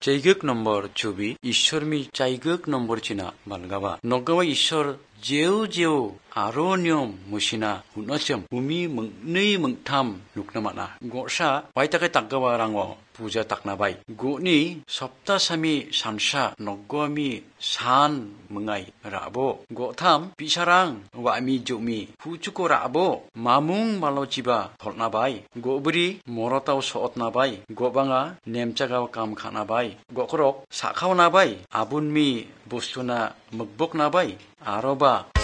자이극 넘버 주비 이셔미 자이극 넘버 지나 말가바 너가와 이셔 제우 아로뇽 무시나 훈어점 우미 멍의 멍탐 룩나마나 고사 와이타게 딱가와랑어 부자 딱나바이 고니 섭다삼이 산사 너거미 산 멍아이 라보 고탐 비사랑 와미 조미 후추고 라보 마뭉 말로지바 톨나바이 고브리 모라타우 소엇나바이 고방아 냄자가 감카나바이 고크록 사카오나바이 아분미 보스투나 먹복나바이 아로바